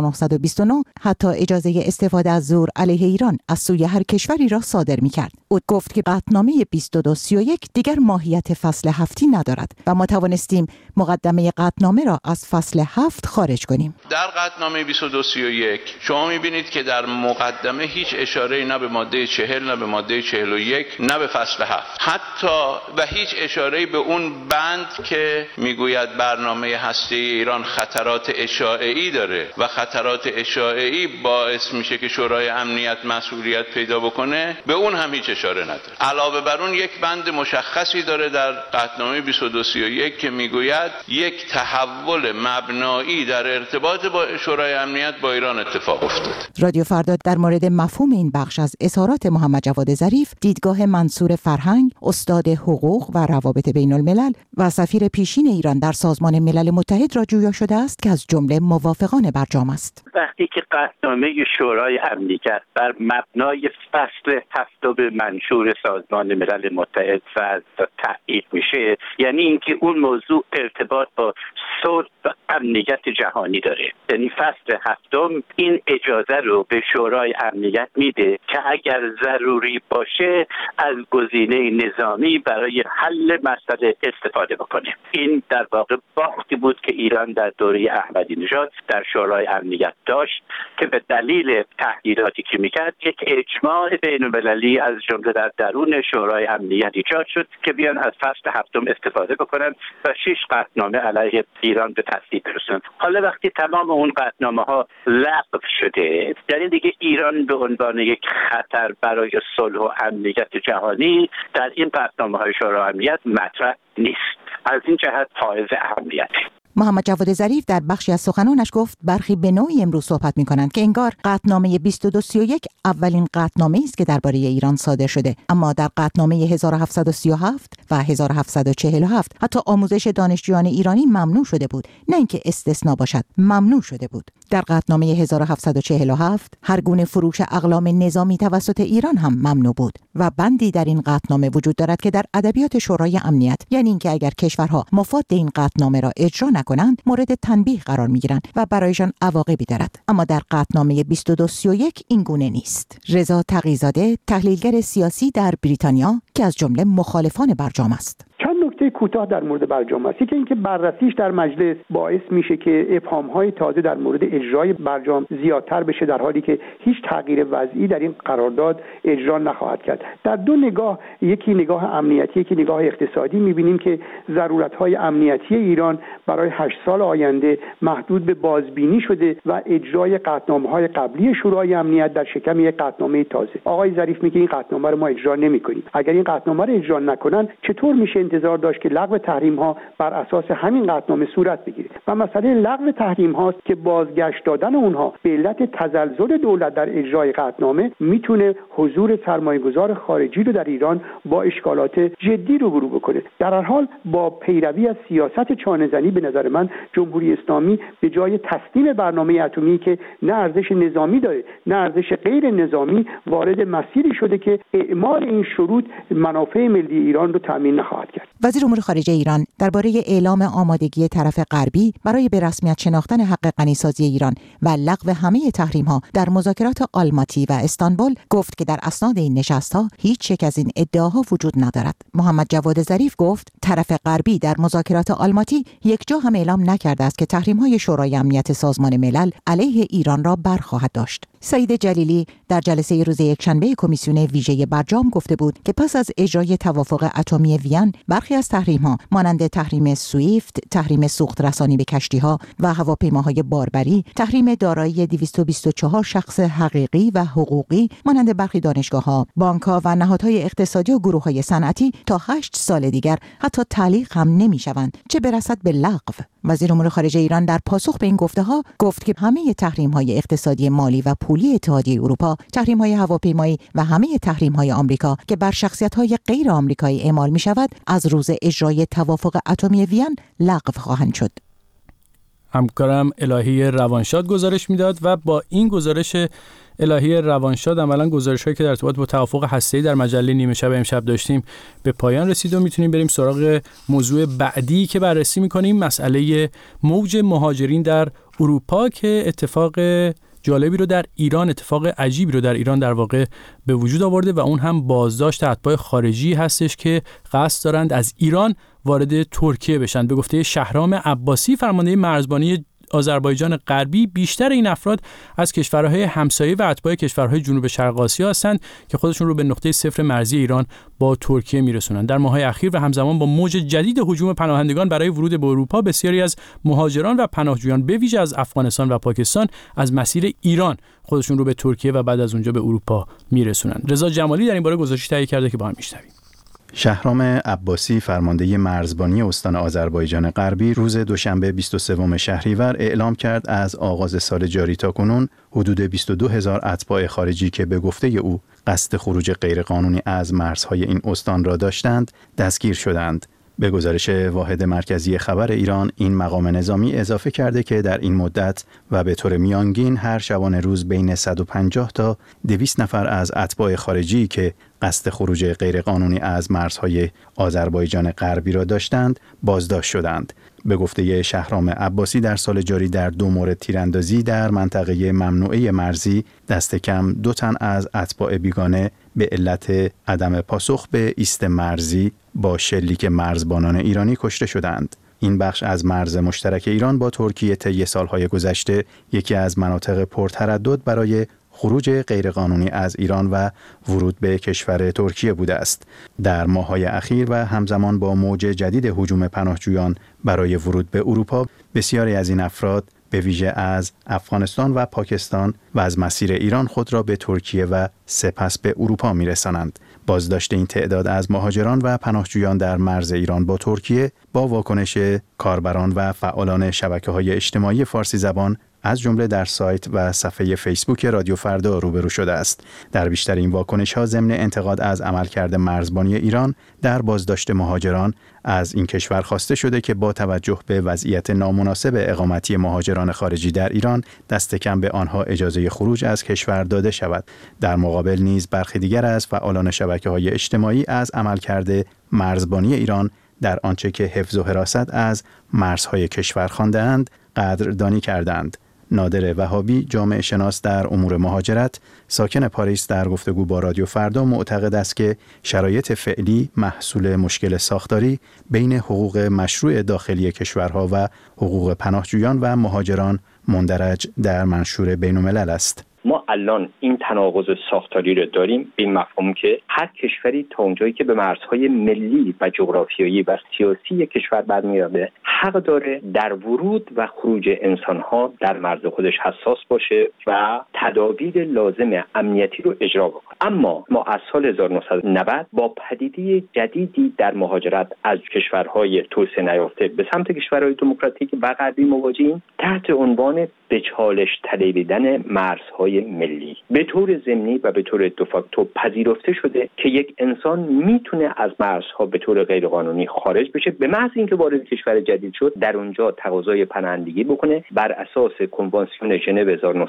1929 حتی اجازه استفاده از زور علیه ایران از سوی هر کشوری را صادر می‌کرد. او گفت که قطعنامه 2231 دیگر ماهیت فصل 7 ندارد و ما توانستیم مقدمه قطعنامه را از فصل 7 خارج کنیم. در قطعنامه 2231 شما می‌بینید که در مقدمه هیچ اشاره‌ای نه به ماده 40 نه به ماده 41 نه به فصل 7 حتی و هیچ اشاره‌ای به اون بند که میگوید برنامه هسته‌ای ایران خطرات اشاعه‌ای داره و خطرات اشاعه‌ای باعث میشه که شورای امنیت مسئولیت پیدا بکنه، به اون هم هیچ اشاره نداره. علاوه بر اون یک بند مشخصی داره در قطعنامه 2231 که میگوید یک تحول مبنایی در ارتباط با شورای امنیت با ایران اتفاق افتاد. رادیو فردا در مورد مفهوم این بخش از اظهارات محمد جواد ظریف دیدگاه منصور فرهنگ، استاد حقوق و روابط بین الملل و سفیر پیشین ایران در سازمان ملل متحد را جویا شده است که از جمله موافقان برجام است. وقتی که قطعنامه شورای امنیت بر مبنای فصل 7 منشور سازمان ملل متحد و تایید میشه، یعنی اینکه اون موضوع ارتباط با صلح و امنیت جهانی داره. یعنی فصل 7 این اجازه رو به شورای امنیت میده که اگر ضروری باشه از گزینه نظامی برای حل مسئله استفاده بکنه. این در واقع باختی بود که ایران در دوره احمدی نژاد در شورای امنیت داشت که به دلیل تهدیداتی که میکرد یک اجماع بین‌المللی از جمله در درون شورای امنیت ایجاد شد که بیان از فصل 7 استفاده بکنن و 6 قطعنامه علیه ایران به تصویب برسونن. حالا وقتی تمام اون قطعنامه ها لغو شده، یعنی دیگه ایران به عنوان یک خطر برای صلح و امنیت جهانی در این قطعنامه‌های شورای امنیت مطرح نیست. از این جهت حائز اهمیته. محمد جواد ظریف در بخشی از سخنانش گفت برخی به نوعی امروز صحبت می‌کنند که انگار قطعنامه 2231 اولین قطعنامه است که درباره ایران صادر شده، اما در قطعنامه 1737 و 1747 حتی آموزش دانشجویان ایرانی ممنوع شده بود، نه اینکه استثناء باشد، ممنوع شده بود. در قطعنامه 1747 هر گونه فروش اقلام نظامی توسط ایران هم ممنوع بود و بندی در این قطعنامه وجود دارد که در ادبیات شورای امنیت، یعنی اینکه اگر کشورها مفاد این قطعنامه را اجرا نکنند مورد تنبیه قرار میگیرند و برایشان عواقبی دارد. اما در قطعنامه 2231 این گونه نیست. رضا تقی‌زاده، تحلیلگر سیاسی در بریتانیا که از جمله مخالفان برجام است. نکته کوتاه در مورد برجام است که اینکه بررسیش در مجلس باعث میشه که ابهام‌های تازه در مورد اجرای برجام زیادتر بشه، در حالی که هیچ تغییر وضعی در این قرارداد اجرا نخواهد کرد. در دو نگاه، یکی نگاه امنیتی، یکی نگاه اقتصادی، می‌بینیم که ضرورت‌های امنیتی ایران برای 8 سال آینده محدود به بازبینی شده و اجرای قطعنامه‌های قبلی شورای امنیت در شکم یک قطعنامه تازه. آقای ظریف میگه این قطعنامه رو ما اجرا نمی‌کنیم. اگر این قطعنامه رو اجرا نکنن چطور میشه انتظار داشت که لغو تحریم ها بر اساس همین قطعنامه صورت بگیره؟ و مسئله لغو تحریم هاست که بازگشت دادن اونها به علت تزلزل دولت در اجرای قطعنامه میتونه حضور سرمایه‌گذار خارجی رو در ایران با اشکالات جدی روبرو بکنه. در هر حال با پیروی از سیاست چانه‌زنی به نظر من جمهوری اسلامی به جای تسلیم برنامه اتمی که نه ارزش نظامی داره نه ارزش غیر نظامی، وارد مسیری شده که اعمال این شروط منافع ملی ایران رو تامین نخواهد کرد. وزیر امور خارجه ایران درباره اعلام آمادگی طرف غربی برای به رسمیت شناختن حق غنیسازی ایران و لغو همه تحریم‌ها در مذاکرات آلماتی و استانبول گفت که در اسناد این نشست‌ها هیچ یک از این ادعاها وجود ندارد. محمد جواد ظریف گفت طرف غربی در مذاکرات آلماتی یک جا هم اعلام نکرده است که تحریم‌های شورای امنیت سازمان ملل علیه ایران را برخواهد داشت. سعید جلیلی در جلسه روز یکشنبه کمیسیون ویژه برجام گفته بود که پس از اجرای توافق اتمی وین برخی برخی از تحریم‌ها مانند تحریم سویفت، تحریم سوخت رسانی به کشتی‌ها و هواپیماهای باربری، تحریم دارایی 224 شخص حقیقی و حقوقی مانند برخی دانشگاه‌ها، بانک‌ها و نهادهای اقتصادی و گروه‌های صنعتی تا 8 سال دیگر حتی تعلیق هم نمی‌شوند، چه برسد به لغو. وزیر امور خارجه ایران در پاسخ به این گفته‌ها گفت که همه تحریم‌های اقتصادی، مالی و پولی اتحادیه اروپا، تحریم‌های هواپیمایی و همه تحریم‌های آمریکا که بر شخصیت‌های غیر آمریکایی اعمال می‌شود از روز اجرای توافق اتمی وین لغو خواهند شد. همکارم الهی روانشاد گزارش میداد و با این گزارش الهی روانشاد عملاً گزارش‌هایی که در ارتباط با توافق هسته‌ای در مجله نیمه شب امشب داشتیم به پایان رسید و میتونیم بریم سراغ موضوع بعدی که بررسی می‌کنیم، مسئله موج مهاجرین در اروپا که اتفاق جالبی رو در ایران، اتفاق عجیبی رو در ایران در واقع به وجود آورده و اون هم بازداشت اتباع خارجی هستش که قصد دارند از ایران وارد ترکیه بشن. به گفته شهرام عباسی، فرمانده مرزبانی آذربایجان غربی، بیشتر این افراد از کشورهای همسایه و اتباع کشورهای جنوب شرق آسیا هستند که خودشون رو به نقطه صفر مرزی ایران با ترکیه میرسونن. در ماه‌های اخیر و همزمان با موج جدید هجوم پناهندگان برای ورود به اروپا، بسیاری از مهاجران و پناهجویان به ویژه از افغانستان و پاکستان از مسیر ایران خودشون رو به ترکیه و بعد از اونجا به اروپا میرسونن. رضا جمالی در این باره گزارشی تهیه کرده که با هم میشنویم. شهرام عباسی، فرمانده مرزبانی استان آذربایجان غربی، روز دوشنبه 23 شهریور اعلام کرد از آغاز سال جاری تاکنون حدود 22,000 اتباع خارجی که به گفته او قصد خروج غیرقانونی از مرزهای این استان را داشتند، دستگیر شدند. به گزارش واحد مرکزی خبر ایران، این مقام نظامی اضافه کرده که در این مدت و به طور میانگین هر شبانه روز بین 150 تا 200 نفر از اتباع خارجی که قصد خروج غیرقانونی از مرزهای آذربایجان غربی را داشتند بازداشت شدند. به گفته شهرام عباسی، در سال جاری در 2 مورد تیراندازی در منطقه ممنوعه مرزی دست کم 2 تن از اتباع بیگانه به علت عدم پاسخ به ایست مرزی با شلیک مرزبانان ایرانی کشته شدند. این بخش از مرز مشترک ایران با ترکیه طی سالهای گذشته یکی از مناطق پرتردد برای خروج غیرقانونی از ایران و ورود به کشور ترکیه بوده است. در ماه‌های اخیر و همزمان با موج جدید هجوم پناهجویان برای ورود به اروپا، بسیاری از این افراد به ویژه از افغانستان و پاکستان و از مسیر ایران خود را به ترکیه و سپس به اروپا می‌رسانند. بازداشت این تعداد از مهاجران و پناهجویان در مرز ایران با ترکیه با واکنش کاربران و فعالان شبکه‌های اجتماعی فارسی زبان از جمله در سایت و صفحه فیسبوک رادیو فردا روبرو شده است. در بیشتر این واکنش‌ها ضمن انتقاد از عملکرد مرزبانی ایران در بازداشت مهاجران از این کشور خواسته شده که با توجه به وضعیت نامناسب اقامتی مهاجران خارجی در ایران دست کم به آنها اجازه خروج از کشور داده شود. در مقابل نیز برخی دیگر از فعالان شبکه‌های اجتماعی از عملکرد مرزبانی ایران در آنچه که حفظ و حراست از مرزهای کشور خوانده‌اند قدردانی کردند. نادر وهابی، جامعه شناس در امور مهاجرت، ساکن پاریس، در گفتگو با رادیو فردا معتقد است که شرایط فعلی محصول مشکل ساختاری بین حقوق مشروع داخلی کشورها و حقوق پناهجویان و مهاجران مندرج در منشور بین‌الملل است. ما الان این تناقض ساختاری رو داریم به این مفهوم که هر کشوری تا اونجایی که به مرزهای ملی و جغرافیایی و سیاسی کشور برمی‌گرده حق داره در ورود و خروج انسان‌ها در مرز خودش حساس باشه و تدابیر لازم امنیتی رو اجرا بکنه. اما ما از سال 1990 با پدیده جدیدی در مهاجرت از کشورهای توسعه نیافته به سمت کشورهای دموکراتیک و غربی مواجهیم تحت عنوان به چالش طلبیدن مرزهای ملی. به طور ضمنی و به طور دوفاکتو پذیرفته شده که یک انسان میتونه از مرزها به طور غیرقانونی خارج بشه، به محض اینکه وارد کشور جدید شد در اونجا تقاضای پناهندگی بکنه بر اساس کنوانسیون ژنو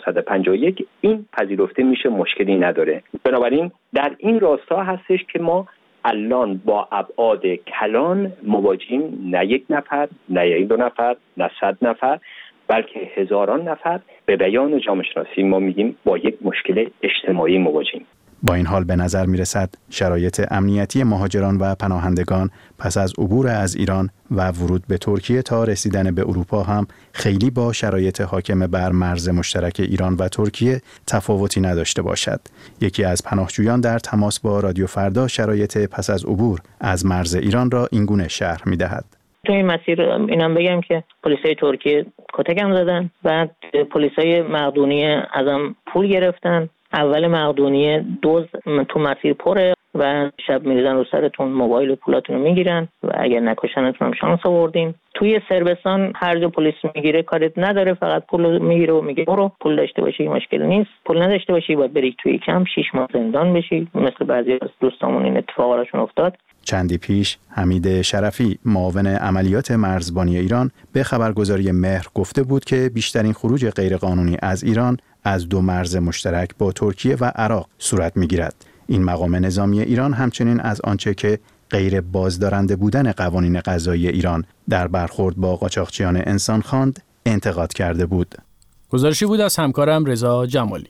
1951. این پذیرفته میشه، مشکلی نداره. بنابراین در این راستا هستش که ما الان با ابعاد کلان مواجهیم، نه یک نفر، نه یک دو نفر، نه 100 نفر، بلکه هزاران نفر. به بیان جامعه شناسی ما میگیم با یک مشکل اجتماعی مواجهیم. با این حال به نظر می رسد شرایط امنیتی مهاجران و پناهندگان پس از عبور از ایران و ورود به ترکیه تا رسیدن به اروپا هم خیلی با شرایط حاکم بر مرز مشترک ایران و ترکیه تفاوتی نداشته باشد. یکی از پناهجویان در تماس با رادیو فردا شرایط پس از عبور از مرز ایران را اینگونه شرح می دهد. تو این مسیر اینم بگم که پلیسای ترکیه کتکم زدن، بعد پلیسای مقدونیه ازم پول گرفتن. اول مقدونیه دوز تو مسیر پره و شب میریزن رو سرتون، موبایل و پولاتون رو میگیرن و اگر نکشنتون هم شانس آوردین. توی صربستان هر جا پلیس میگیره کارت نداره، فقط پول میگیره و میگه برو، پول داشته باشی مشکل نیست، پول نداشته باشی باید بری توی کمپ 6 ماه زندان بشی. مثل بعضی از دوستامون این اتفاقا راشون افتاد. چندی پیش حمید شرفی معاون عملیات مرزبانی ایران به خبرگزاری مهر گفته بود که بیشترین خروج غیرقانونی از ایران از دو مرز مشترک با ترکیه و عراق صورت می‌گیرد. این مقام نظامی ایران همچنین از آنچه که غیر بازدارنده بودن قوانین قضایی ایران در برخورد با قاچاقچیان انسان خواند انتقاد کرده بود. گزارشی بود از همکارم رضا جمالی.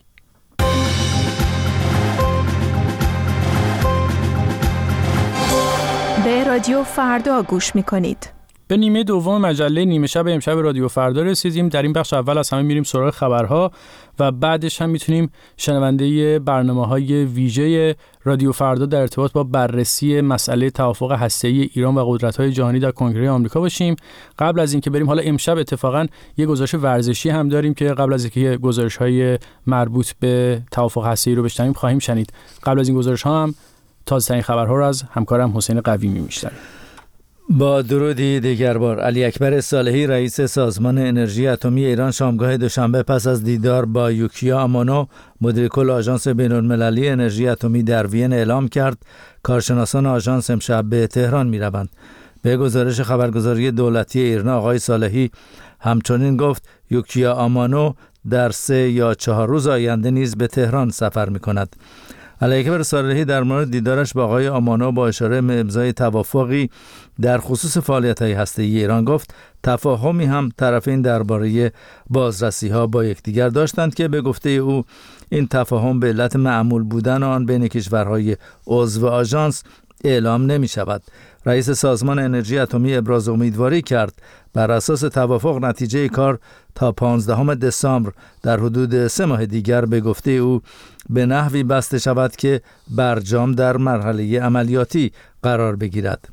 به رادیو فردا گوش می‌کنید. به نیمه دوم مجله نیمه شب امشب رادیو فردا رسیدیم. در این بخش اول از همه میریم سراغ خبرها و بعدش هم میتونیم شنونده برنامه‌های ویژه رادیو فردا در ارتباط با بررسی مسئله توافق هسته‌ای ایران و قدرت‌های جهانی در کنگره آمریکا باشیم. قبل از اینکه بریم، حالا امشب اتفاقاً یه گزارش ورزشی هم داریم که قبل از اینکه گزارش‌های مربوط به توافق هسته‌ای رو بشنویم خواهیم شنید. قبل از این گزارش‌ها هم تازه‌ترین خبرها رو از همکارم حسین قویمی میشنویم. با درودی دیگر بار، علی اکبر صالحی رئیس سازمان انرژی اتمی ایران شامگاه دوشنبه پس از دیدار با یوکیا آمانو مدیر کل آژانس بین‌المللی انرژی اتمی در وین اعلام کرد کارشناسان آژانس امشب به تهران می‌روند. به گزارش خبرگزاری دولتی ایران آقای صالحی همچنین گفت یوکیا آمانو در 3 یا 4 روز آینده نیز به تهران سفر می‌کند. علی اکبر صالحی در مورد دیدارش با آقای آمانو با اشاره به امضای توافقی در خصوص فعالیت‌های هسته‌ای ایران گفت تفاهمی هم طرفین درباره بازرسی‌ها با یکدیگر داشتند که به گفته او این تفاهم به علت معمول بودن آن بین کشورهای عضو آژانس اعلام نمی‌شود. رئیس سازمان انرژی اتمی ابراز امیدواری کرد بر اساس توافق نتیجه کار تا 15 دسامبر در حدود 3 ماه دیگر به گفته او به نحوی بسته شود که برجام در مرحله عملیاتی قرار بگیرد.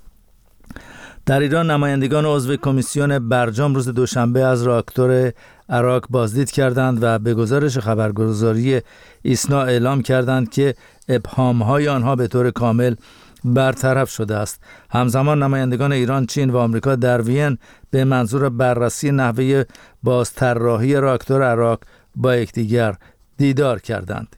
در ایران نمایندگان عضو کمیسیون برجام روز دوشنبه از راکتور عراق بازدید کردند و به گزارش خبرگزاری ایسنا اعلام کردند که ابهام‌های آنها به طور کامل برطرف شده است. همزمان نمایندگان ایران، چین و آمریکا در وین به منظور بررسی نحوه بازطراحی راکتور عراق با یکدیگر دیدار کردند.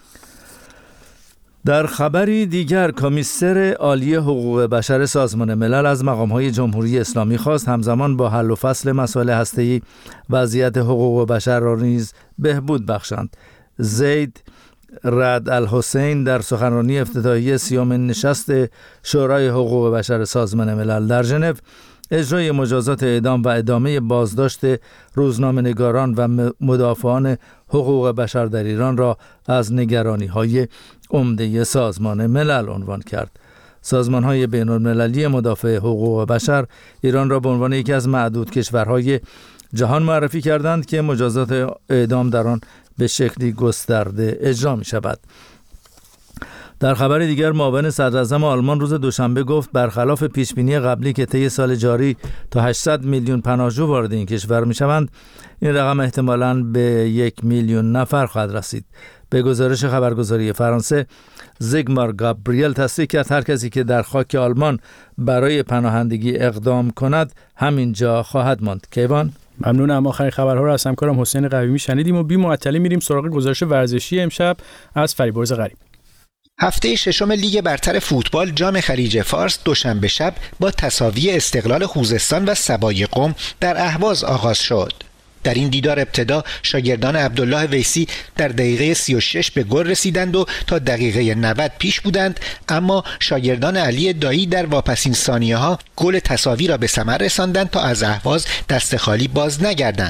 در خبری دیگر، کمیسر عالی حقوق بشر سازمان ملل از مقام‌های جمهوری اسلامی خواست همزمان با حل و فصل مسائل هسته‌ای وضعیت حقوق بشر را نیز بهبود بخشند. زید رد الحسین در سخنرانی افتتاحیه 30 نشست شورای حقوق بشر سازمان ملل در ژنو اجرای مجازات اعدام و ادامه بازداشت روزنامه‌نگاران و مدافعان حقوق بشر در ایران را از نگرانی‌های عمده سازمان ملل عنوان کرد. سازمان‌های بین‌المللی مدافع حقوق بشر ایران را به عنوان یکی از معدود کشورهای جهان معرفی کردند که مجازات اعدام در آن به شکلی گسترده اجرا می شود. در خبر دیگر، معاون صدراعظم آلمان روز دوشنبه گفت برخلاف پیشبینی قبلی که طی سال جاری تا 800 میلیون پناهجو وارد این کشور می شوند، این رقم احتمالاً به 1 میلیون نفر خواهد رسید. به گزارش خبرگزاری فرانسه، زیگمار گابریل تصریح کرد هر کسی که در خاک آلمان برای پناهندگی اقدام کند همینجا خواهد ماند. کیوان؟ ممنونم. آخرین خبرها رو از همکارم حسین قویمی شنیدیم و بی معطلی میریم سراغ گزارش ورزشی امشب از فریبرز غریب. هفته ششم لیگ برتر فوتبال جام خلیج فارس دوشنبه شب با تساوی استقلال خوزستان و سبای قم در اهواز آغاز شد. در این دیدار ابتدا شاگردان عبدالله ویسی در دقیقه 36 به گل رسیدند و تا دقیقه 90 پیش بودند، اما شاگردان علی دایی در واپسین ثانیه‌ها گل تساوی را به ثمر رساندند تا از اهواز دست خالی باز نگردند.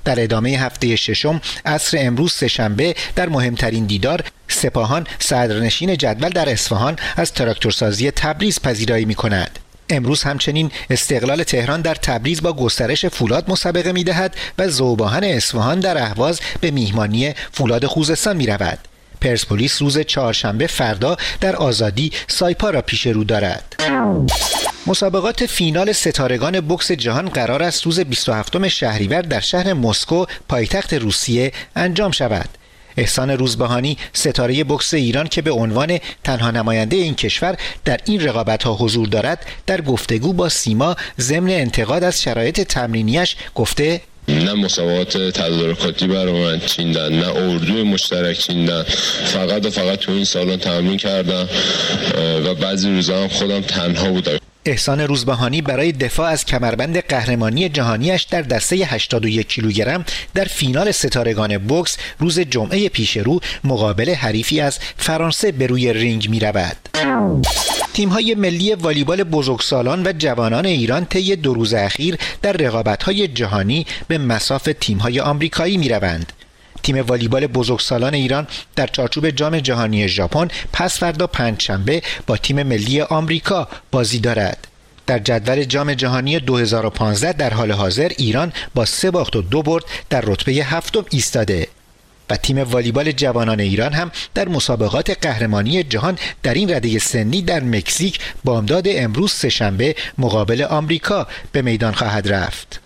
در ادامه هفته ششم عصر امروز سه‌شنبه در مهمترین دیدار سپاهان صدرنشین جدول در اصفهان از تراکتورسازی تبریز پذیرایی می‌کند. امروز همچنین استقلال تهران در تبریز با گسترش فولاد مسابقه می‌دهد و ذوباهن اصفهان در اهواز به میهمانی فولاد خوزستان می‌رود. پرسپولیس روز چهارشنبه فردا در آزادی سایپا را پیش رو دارد. مسابقات فینال ستارگان بوکس جهان قرار است روز 27 شهریور در شهر مسکو پایتخت روسیه انجام شود. احسان روزبهانی ستاره بوکس ایران که به عنوان تنها نماینده این کشور در این رقابت‌ها حضور دارد در گفتگو با سیما ضمن انتقاد از شرایط تمرینیش گفته نه مسابقات تدارکاتی برای من چیندن، نه اردوی مشترک چیندن، فقط تو این سالن تمرین کردم و بعضی روزا هم خودم تنها بودم. احسان روزبهانی برای دفاع از کمربند قهرمانی جهانیش در دسته 81 کیلوگرم در فینال ستارگان بوکس روز جمعه پیش رو مقابل حریفی از فرانسه به روی رینگ می رود. تیم‌های ملی والیبال بزرگسالان و جوانان ایران طی 2 روز اخیر در رقابت‌های جهانی به مصاف تیم‌های آمریکایی می‌روند. تیم والیبال بزرگسالان ایران در چارچوب جام جهانی ژاپن پس فردا پنجشنبه با تیم ملی آمریکا بازی دارد. در جدول جام جهانی 2015 در حال حاضر ایران با 3 باخت و 2 برد در رتبه 7 ایستاده. و تیم والیبال جوانان ایران هم در مسابقات قهرمانی جهان در این رده سنی در مکزیک بامداد امروز سه‌شنبه مقابل آمریکا به میدان خواهد رفت.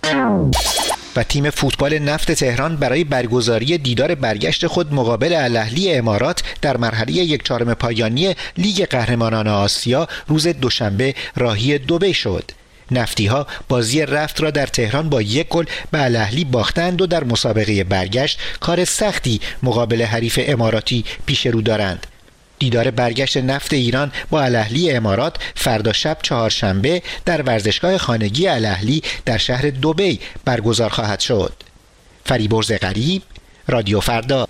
و تیم فوتبال نفت تهران برای برگزاری دیدار برگشت خود مقابل الاهلی امارات در مرحله 1/4 پایانی لیگ قهرمانان آسیا روز دوشنبه راهی دبی شد. نفتی‌ها بازی رفت را در تهران با 1 گل به الاهلی باختند و در مسابقه برگشت کار سختی مقابل حریف اماراتی پیش رو دارند. دیدار برگشت نفت ایران با الاهلی امارات فردا شب چهارشنبه در ورزشگاه خانگی الاهلی در شهر دبی برگزار خواهد شد. فریبرز غریب، رادیو فردا.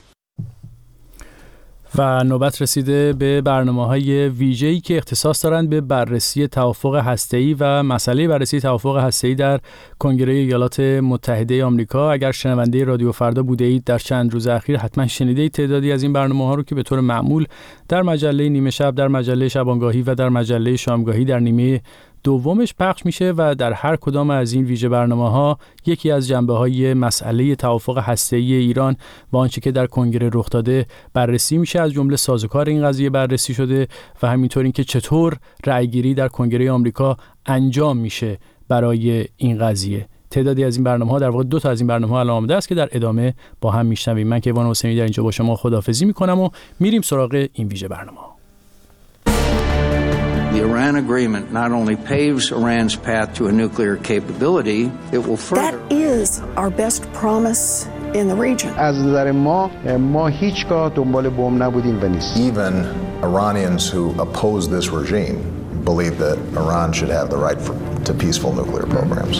و نوبت رسیده به برنامه‌های ویژه‌ای که اختصاص دارند به بررسی توافق هسته‌ای و مسئله بررسی توافق هسته‌ای در کنگره ایالات متحده آمریکا. اگر شنونده رادیو فردا بوده اید در چند روز اخیر حتما شنیدید تعدادی از این برنامه‌ها رو که به طور معمول در مجله نیمه شب، در مجله شبانگاهی و در مجله شامگاهی در نیمه دومش پخش میشه و در هر کدام از این ویژه برنامه‌ها یکی از جنبه‌های مسئله توافق هسته‌ای ایران با آنچه که در کنگره رخ داده بررسی میشه. از جمله سازوکار این قضیه بررسی شده و همینطور اینکه چطور رأیگیری در کنگره آمریکا انجام میشه برای این قضیه. تعدادی از این برنامه‌ها، در واقع 2 تا از این برنامه‌ها الان آماده است که در ادامه با هم میشنویم. من کیوان حسینی در اینجا با شما خداحافظی میکنم و میریم سراغ این ویژه برنامه‌ها. The Iran agreement not only paves Iran's path to a nuclear capability, it will further. That is our best promise in the region. از نظر ما هیچگاه دنبال بمب نبودیم و نیست. Even Iranians who oppose this regime believe that Iran should have the right to peaceful nuclear programs.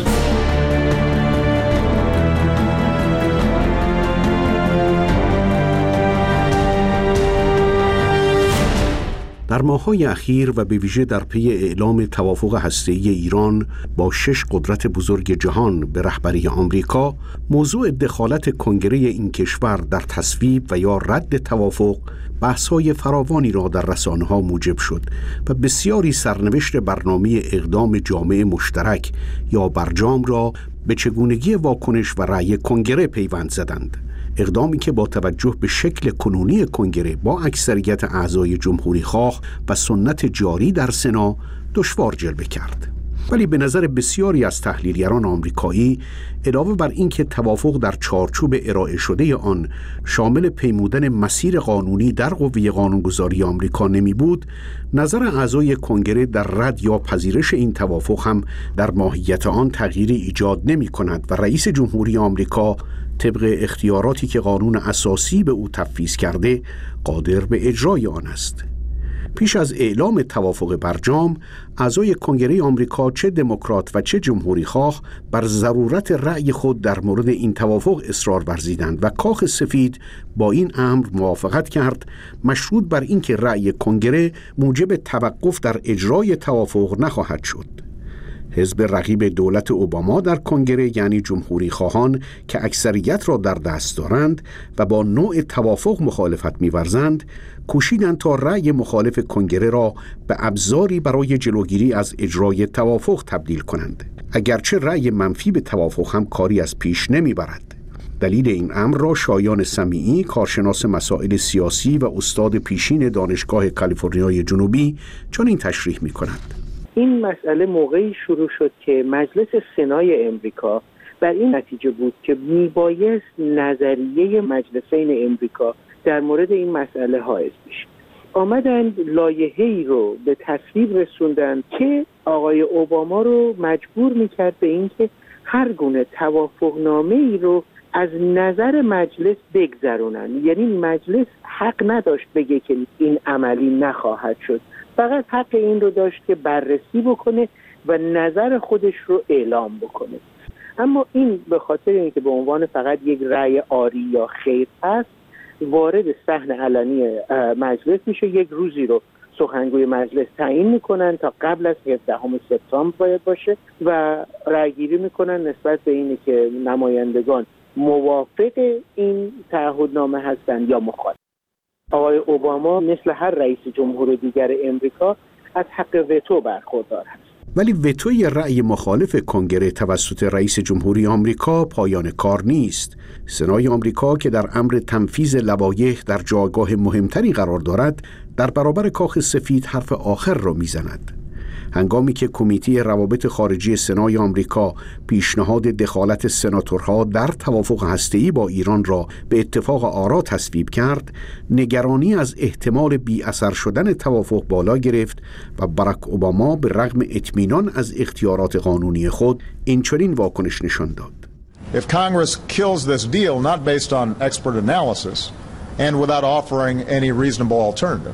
در ماه‌های اخیر و به ویژه در پی اعلام توافق هسته‌ای ایران با 6 قدرت بزرگ جهان به رهبری آمریکا، موضوع دخالت کنگره این کشور در تصویب و یا رد توافق بحث‌های فراوانی را در رسانه‌ها موجب شد و بسیاری سرنوشت برنامه اقدام جامعه مشترک یا برجام را به چگونگی واکنش و رأی کنگره پیوند زدند. اقدامی که با توجه به شکل کنونی کنگره با اکثریت اعضای جمهوری خواه و سنت جاری در سنا دشوار جلوه کرد. ولی به نظر بسیاری از تحلیلگران آمریکایی، علاوه بر اینکه توافق در چارچوب ارائه شده آن شامل پیمودن مسیر قانونی در قوه قانونگذاری آمریکا نمی بود، نظر اعضای کنگره در رد یا پذیرش این توافق هم در ماهیت آن تغییری ایجاد نمی کند و رئیس جمهوری آمریکا طبق اختیاراتی که قانون اساسی به او تفویض کرده قادر به اجرای آن است. پیش از اعلام توافق برجام، اعضای کنگره آمریکا چه دموکرات و چه جمهوری خواه بر ضرورت رأی خود در مورد این توافق اصرار ورزیدند و کاخ سفید با این امر موافقت کرد، مشروط بر اینکه رأی کنگره موجب توقف در اجرای توافق نخواهد شد. حزب رقیب دولت اوباما در کنگره یعنی جمهوری خواهان که اکثریت را در دست دارند و با نوع توافق مخالفت می‌ورزند، کوشیدند تا رأی مخالف کنگره را به ابزاری برای جلوگیری از اجرای توافق تبدیل کنند. اگرچه رأی منفی به توافق هم کاری از پیش نمی‌برد. دلیل این امر را شایان سمیعی، کارشناس مسائل سیاسی و استاد پیشین دانشگاه کالیفرنیای جنوبی، چنین تشریح می‌کند. این مسئله موقعی شروع شد که مجلس سنای امریکا بر این نتیجه بود که میبایست نظریه مجلسین امریکا در مورد این مسئله حائز بشه. آمدن لایحه‌ای رو به تصویب رسوندن که آقای اوباما رو مجبور میکرد به اینکه هر گونه توافقنامه‌ای رو از نظر مجلس بگذرونن. یعنی مجلس حق نداشت بگه که این عملی نخواهد شد، فقط حق این رو داشت که بررسی بکنه و نظر خودش رو اعلام بکنه. اما این به خاطر اینکه به عنوان فقط یک رأی آری یا خیر هست، وارد صحن علنی مجلس میشه. یک روزی رو سخنگوی مجلس تعیین میکنن تا قبل از 17 سپتامبر باید باشه و رأیگیری میکنن نسبت به اینی که نمایندگان موافق این تعهدنامه هستند یا مخالف. آقای اوباما مثل هر رئیس جمهور دیگر امریکا از حق وتو برخوردار است. ولی وتوی رأی مخالف کنگره توسط رئیس جمهوری آمریکا پایان کار نیست. سنای آمریکا که در امر تنفیذ لوایح در جایگاه مهمتری قرار دارد، در برابر کاخ سفید حرف آخر را میزند. هنگامی که کمیته روابط خارجی سنای آمریکا پیشنهاد دخالت سناتورها در توافق هسته‌ای با ایران را به اتفاق آرا تصویب کرد، نگرانی از احتمال بی اثر شدن توافق بالا گرفت و باراک اوباما به رغم اطمینان از اختیارات قانونی خود این چنین واکنش نشان داد. If Congress kills this deal not based on expert analysis and without offering any reasonable alternative,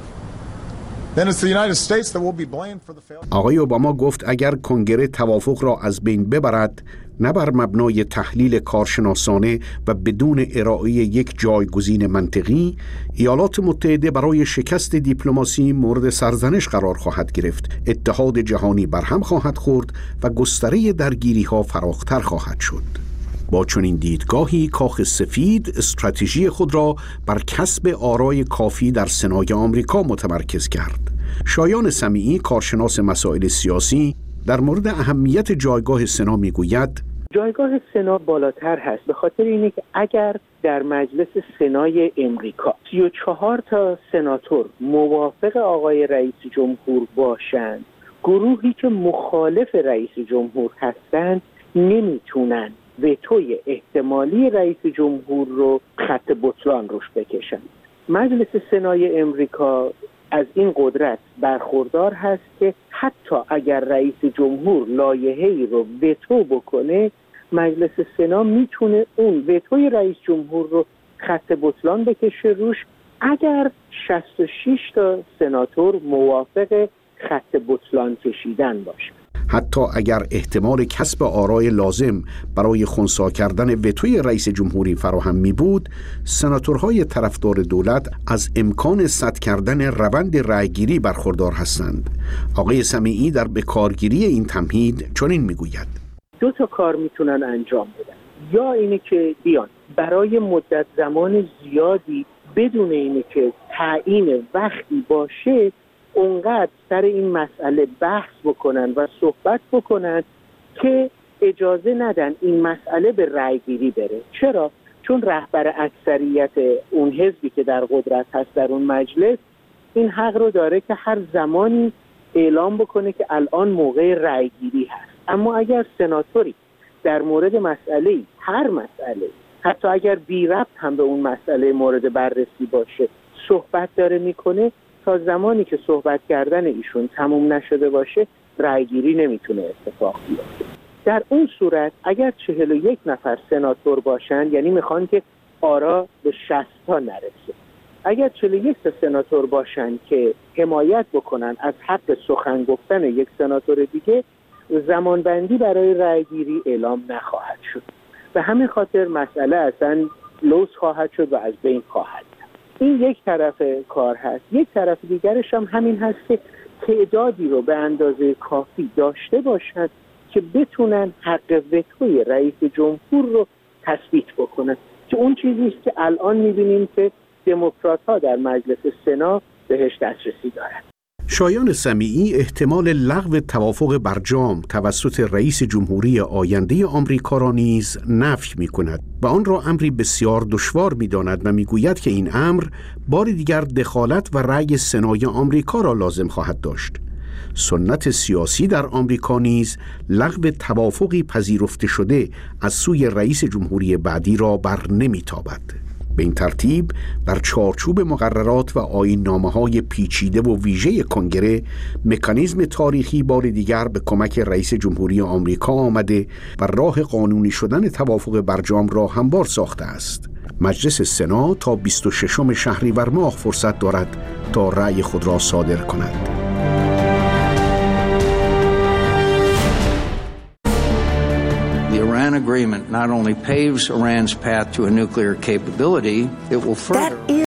then it's the United States that will be blamed for the failure. آقای اوباما گفت اگر کنگره توافق را از بین ببرد، نه بر مبنای تحلیل کارشناسانه و بدون ارائه یک جایگزین منطقی، ایالات متحده برای شکست دیپلماسی مورد سرزنش قرار خواهد گرفت، اتحاد جهانی برهم خواهد خورد و گستره درگیری‌ها فراختر خواهد شد. با چنین دیدگاهی کاخ سفید استراتژی خود را بر کسب آرای کافی در سنای آمریکا متمرکز کرد. شایان سمیعی، کارشناس مسائل سیاسی، در مورد اهمیت جایگاه سنا میگوید: جایگاه سنا بالاتر هست به خاطر اینه که اگر در مجلس سنای امریکا 34 تا سناتور موافق آقای رئیس جمهور باشند، گروهی که مخالف رئیس جمهور هستند نمیتونن وتوی احتمالی رئیس جمهور رو خط بطلان روش بکشن. مجلس سنای امریکا از این قدرت برخوردار هست که حتی اگر رئیس جمهور لایحه‌ای رو وتو بکنه، مجلس سنا میتونه اون وتوی رئیس جمهور رو خط بطلان بکشه روش اگر 66 تا سناتور موافق خط بطلان کشیدن باشه. حتی اگر احتمال کسب آرای لازم برای خنثی کردن وتوی رئیس جمهوری فراهم می بود، سناتورهای طرفدار دولت از امکان سد کردن روند رأیگیری برخوردار هستند. آقای سمیعی در بکارگیری این تمهید چنین میگوید: 2 تا کار میتونن انجام بدن. یا اینه که بیان برای مدت زمان زیادی بدون اینه که تعیین وقتی باشه اونقدر سر این مسئله بحث بکنن و صحبت بکنن که اجازه ندن این مسئله به رأیگیری بره. چرا؟ چون رهبر اکثریت اون حزبی که در قدرت هست در اون مجلس این حق رو داره که هر زمانی اعلام بکنه که الان موقع رأیگیری هست. اما اگر سناتوری در مورد مسئله، هر مسئله، حتی اگر بی ربط هم به اون مسئله مورد بررسی باشه صحبت داره میکنه، تا زمانی که صحبت کردن ایشون تموم نشده باشه رأیگیری نمیتونه اتفاق بیفته. در اون صورت اگر 41 نفر سناتور باشن، یعنی میخوان که آرا به 60 تا نرسه، اگر 41 تا سناتور باشن که حمایت بکنن از حق سخن گفتن یک سناتور دیگه، زمانبندی برای رأیگیری اعلام نخواهد شد. به همین خاطر مسئله اصلا لوث خواهد شد و از بین خواهد. این یک طرف کار هست. یک طرف دیگرش هم همین هست که تعدادی رو به اندازه کافی داشته باشند که بتونن حق وتوی رئیس جمهور رو تثبیت بکنن، که اون چیزی است که الان می‌بینیم که دموکرات‌ها در مجلس سنا بهش دسترسی دارن. شایان سمیعی احتمال لغو توافق برجام توسط رئیس جمهوری آینده آمریکا را نیز نفی می‌کند و آن را امری بسیار دشوار می‌داند و می‌گوید که این امر بار دیگر دخالت و رأی سنای آمریکا را لازم خواهد داشت. سنت سیاسی در آمریکا نیز لغو توافقی پذیرفته شده از سوی رئیس جمهوری بعدی را بر نمی‌تابد. به این ترتیب در چارچوب مقررات و آیین‌نامه‌های پیچیده و ویژه کنگره، مکانیزم تاریخی بار دیگر به کمک رئیس جمهوری آمریکا آمده و راه قانونی شدن توافق برجام را هموار ساخته است. مجلس سنا تا 26 شهریور ماه فرصت دارد تا رأی خود را صادر کند. The Iran agreement not only paves Iran's path to a nuclear capability, it will further